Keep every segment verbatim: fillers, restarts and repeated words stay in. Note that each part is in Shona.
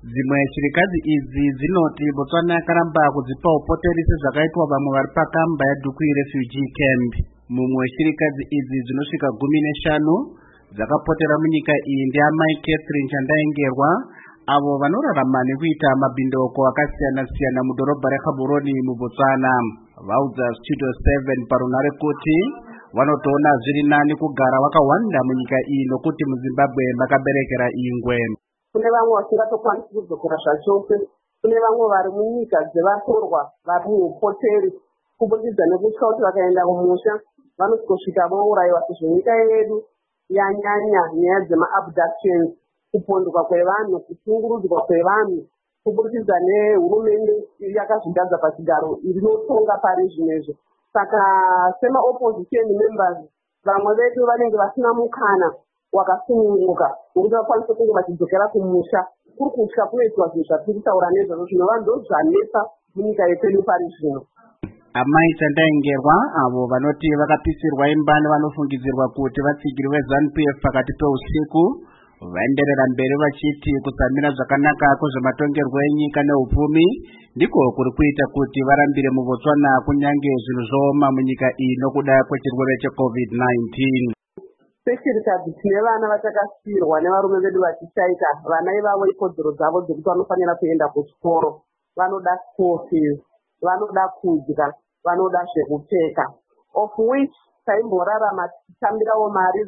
Zimwe shirikazi izi zinoti Botswana yakaramba kudzipa upoterese zvakaitwa vamwe vari pakamba yaDukwi refugee camp. Mumwe shirikazi izi dzinosvika gumi neshanu dzakapotera munyika iyi ndiamai Catherine Chandaengerwa, avo vanorarama nekuita mabhindoko akasiyana siyana mudhorobha reGaborone muBotswana. Vaudza Studio seven parunhare kuti vanotoona zviri nani kugara vakawanda munyika iyi nokuti muZimbabwe makaberekera ingwe. Kune vamwe vasingatokwanisi kudzokera zvachose, kune vamwe vari munyika dzevatorwa vari muupoteri kubudikidza nekutya kuti vakaenda kumusha vanosvika vourayiwa, sezvo nyika yedu yanyanya nyaya dzemaabductions, kupondwa kwevanhu, kusungurudzwa kwevanhu kubudikidza nehurumende yakazvigadza pachigaro rinotonga pari zvinezvo. Saka sema opposition members vamwe vedu vanenge vasina mukana wakasununguka kuti vakwanise kunge vachidzokera kumusha. Kuri kutya kunoitwa zvinhu zvatiri kutaura nezvazvo zvinova ndozvanetsa munyika yedu pari zvino. Amai Chandaengerwa, avo vanoti vakapisirwa imba nevanofungidzirwa kuti vatsigiri veZANU-P F pakati peusiku, vaenderera mberi vachiti kusamira zvakanaka kwezvematongerwo enyika neupfumi ndiko kuri kuita kuti varambire muBotswana kunyange zvinhu zvooma munyika iyi nokuda kwechirwere cheCovid nineteen. Seshirikadzi tine vana vatakasiyirwa nevarume vedu vachichaita. Vana ivavo ikodzero dzavo dzekuti vanofanira kuenda kuchikoro, vanoda school fees, vanoda kudya, vanoda zvekupfeka, of which taimborarama tichitambirawo mari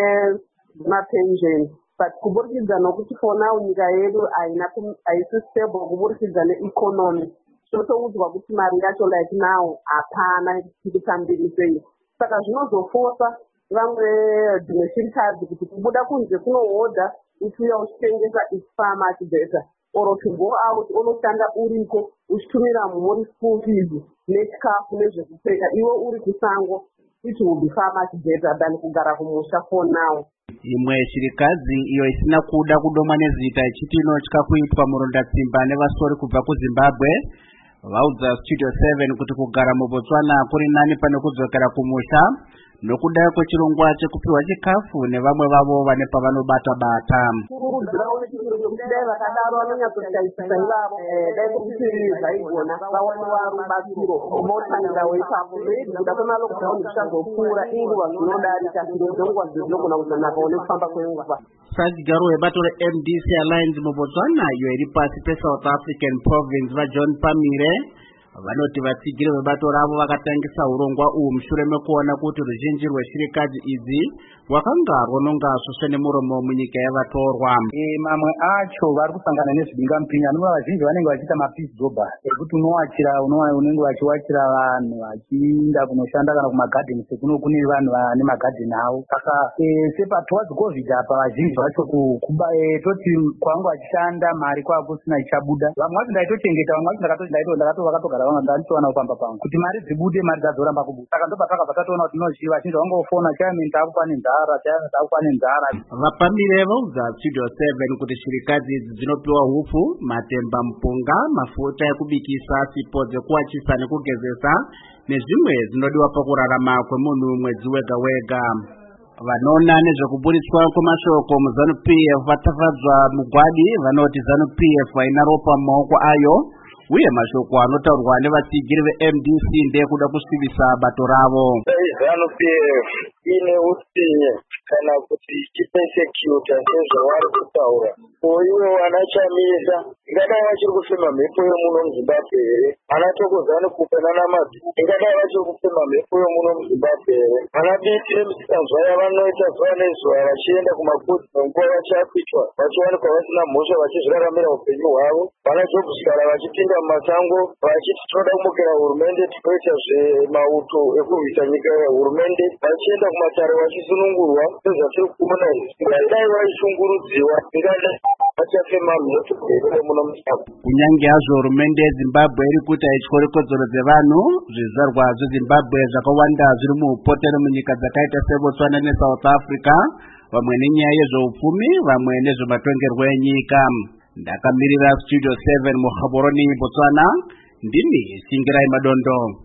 dzemapension, but kuburikidza nokuti fona nyika yedu haisi stable kuburikidza neeconomy, totoudzwa kuti mari yacho like now hapana tikutambiriseyi. Saka zvinozofosa vamwe dzimwe shirikadzi kuti kubuda kunze kunohodha uchiuya uchitengesa ifama achibhesa or to go out unoshanda uriko uchitumira mhuri school fees nechikafu nezvekupfeka, iwe uri kusango, it will be far much better than kugara kumusha for now. Imwe shirikadzi iyo isina kuda kudomwa nezita ichiti inotya kuitwa murondatsimba nevasori kubva kuZimbabwe vaudza Studio seven kuti kugara muBotswana kuri nani pane kudzokera kumusha nokuda kwechirongwa chekupiwa chikafu nevamwe vavo vane pavanobata bata. Dai vakadaro vanonyatsotarisisa ivavo dai kuti zvaigona vawanewa rubatsiro votangira weipapo veikuda kwemalockdown zvichazopfuura inguva zvinodarika zviro zvenguva zvinogona kuzonaka nekufamba kwenguva. Sajigaro webato reM D C Alliance muBotswana iyo iri pasi peSouth African Province vaJohn Pamire vanoti vatsigiri vebato ravo vakatangisa urongwa uhu mushure mekuona kuti ruzhinji rweshirikadzi idzi rwakanga rwononga svosve nemuromo munyika yavatorwa. Mamwe acho vari kusangana nezvidingamupinyi, anova vazhinji vanenge vachiita mapeace jobbers ekuti unowachira unenge vachiwachira vanhu vachiinda kunoshanda kana kumagadheni sekuno kune vanhu vane magadheni avo. Saka sepa towards covid apa vazhinji vacho toti kwanga vachishanda mari kwava kusina ichabuda. Vamwe vacho ndaitochengeta, vamwe vacho ndakatoti ndaito vakatogara vamwe ndanditowana kupamba pangu kuti mari dzibude, mari dzadzoramba kubuda. Saka ndobva takabva tatoona kuti nozhi vazhinji vangofona chairman takupa nenzara, chairman takupa nenzara. Vapambire vaudza Studio seven kuti shirikadzi idzi dzinopiwa hupfu, matemba, mupunga, mafuta ekubikisa, sipo dzekuwachisa nekugezesa nezvimwe zvinodiwa pakurarama kwemunhu mwedzi wega wega. Vanoona nezvekuburitswa kwemashoko muZANU-P F vatafadzwa mugwadi vanoti ZANU-P F haina ropa mumaoko ayo uye mashoko anotaurwa nevatsigiri veM D C ndekuda kusvibisa bato ravo. ZANU-P F ine utsinye kana kuti chipesecuta sezvavari kutaura. Ivo vanachamisa ingadai vachiri kufema mhepo yomuno muZimbabwe here, ana Thokozani-Kupe nana Mabhii ingadai vachiri kufema mhepo yomuno muZimbabwe here, ana Biti nemusikazwa yavanoita zuva nezuva vachienda kumakudzi nenguva vachiapichwa vachiwanikwa vasina mhosva vachizviraramira upenyu hwavo, vana Jobhuskara vachipinda mumasango vachiti tinoda kumukira hurumende tinoita zvemauto ekurwisa nyika yehurumende, vachienda kumatare vachisunungurwa sezvatiri kuona izvi. Ngadai vaishungurudziwa ingadai vachafema mhepo muno muZimbabwe. Kunyange hazvo hurumende yeZimbabwe iri kuti haityori kodzero dzevanhu, zvizvarwa zveZimbabwe zvakawanda zviri muupoteri munyika dzakaita seBotswana neSouth Africa, vamwe nenyaya yezveupfumi, vamwe nezvematongerwo enyika. Ndakamirira Studio seven muGaborone, Botswana, ndini Singirai Madondo.